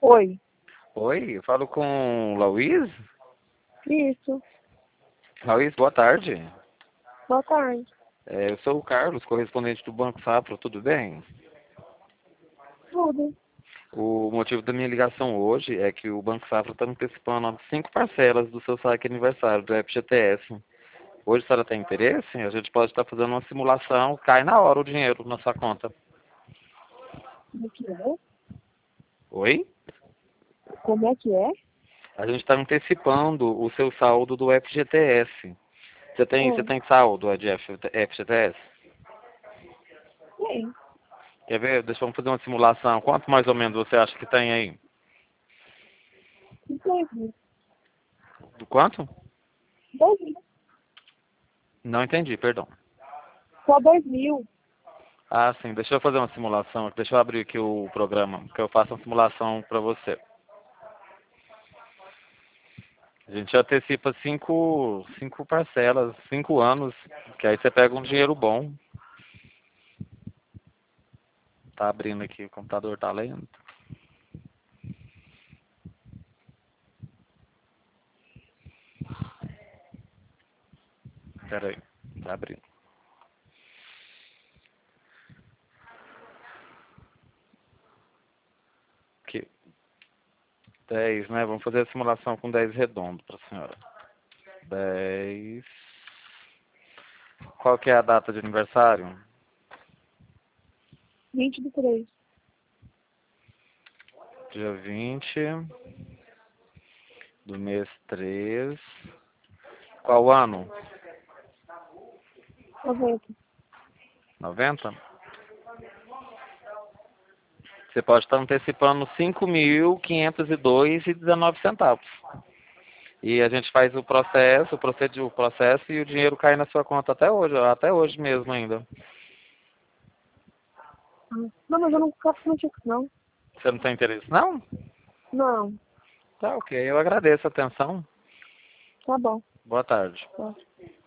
Oi. Oi, eu falo com o Lauís. Isso. Lauís, boa tarde. Boa tarde. Eu sou o Carlos, correspondente do Banco Safra, tudo bem? Tudo. O motivo da minha ligação hoje é que o Banco Safra está antecipando 5 parcelas do seu saque aniversário do FGTS. Hoje a senhora tem interesse? A gente pode estar fazendo uma simulação, cai na hora o dinheiro na sua conta. Como é que é? Oi? Como é que é? A gente está antecipando o seu saldo do FGTS. Você Oi. tem saldo de FGTS? Tem. Quer ver? Deixa eu fazer uma simulação. Quanto mais ou menos você acha que tem aí? Entendi. Do quanto? 2.000. Não entendi, perdão. Só 2.000. Ah, sim. Deixa eu fazer uma simulação. Deixa eu abrir aqui o programa, que eu faço uma simulação para você. A gente antecipa cinco parcelas, 5 anos, que aí você pega um dinheiro bom. Tá abrindo aqui, o computador tá lento. Pera aí, tá abrindo. Aqui, 10, né? Vamos fazer a simulação com 10 redondo para a senhora. 10. Qual que é a data de aniversário? 20 do 3. Dia 20 do mês 3. Qual ano? 90. 90? Você pode estar antecipando 5.502,19 centavos. E a gente faz o processo, procede o processo e o dinheiro cai na sua conta até hoje mesmo ainda. Não, mas eu não faço muito isso, não. Você não tem interesse, não? Não. Tá ok, eu agradeço a atenção. Tá bom. Boa tarde. Tá.